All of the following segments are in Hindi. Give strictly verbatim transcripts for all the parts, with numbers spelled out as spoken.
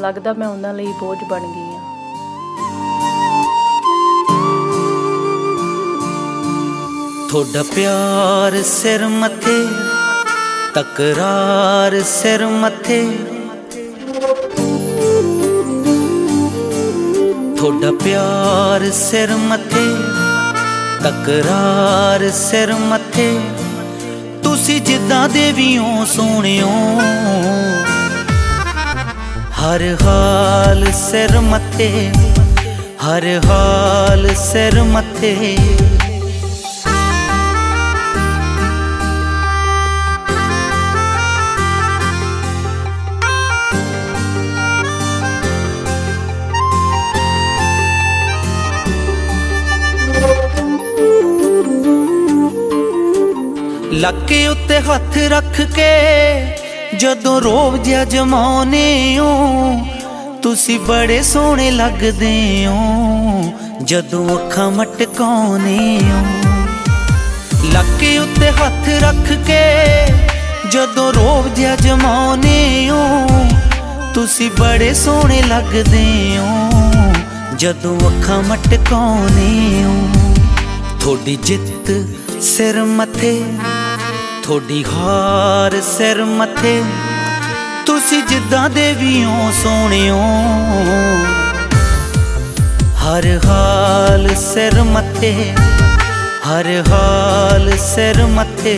लगदा मैं उन्हां लई बोझ बन गई हाँ। थोड़ा प्यार सिर मथे, तकरार सिर मथे, थोड़ा प्यार सिर मथे, तकरार सिर मथे, तुसी जिद्दां दे वी हो सोहणियो, हर हाल सिर मथे, हर हाल सिर मथे। लके उत्ते हथ रख के जदों रोब जिहा जमाने हो, तुसी बड़े सोहणे लगदे हो जदों अखां मटकाउने हो। लके उत्ते हथ रख के जदों रोब जिहा जमाने हो, तुसी बड़े सोहणे लगदे हो जदों अखां मटकाउने हो। थोड़ी जित सिर मथे, थोड़ी हार सिर मथे, तुसी जिद्दां दे वी हो सोहणियो, हर हाल सिर मथे, हर हाल सिर मथे।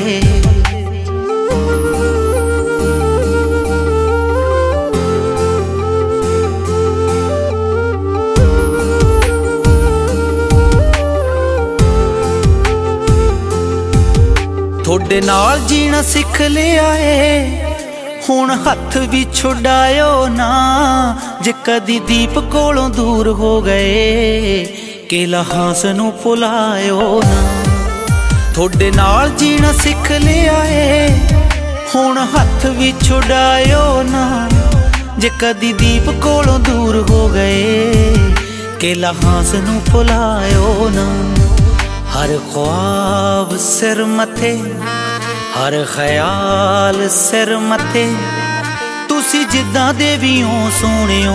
थोड़े नाल जीना सिख लिया है, हुण हथ भी छुड़ायो ना, जे कदी दीप कोलों दूर हो गए के लहास नूं भुलायो ना। थोड़े नाल जीना सिख लिया है, हुण हथ भी छुड़ायो ना, जे कदी दीप कोलों दूर हो गए के लहास नूं भुलायो ना। हर ख्वाब सिर मथे, हर ख्याल सिर मथे, तुसी जिद्दां दे वी हो सोहणियो,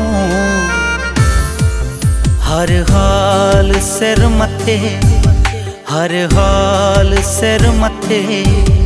हर हाल सिर मथे, हर हाल सिर मथे।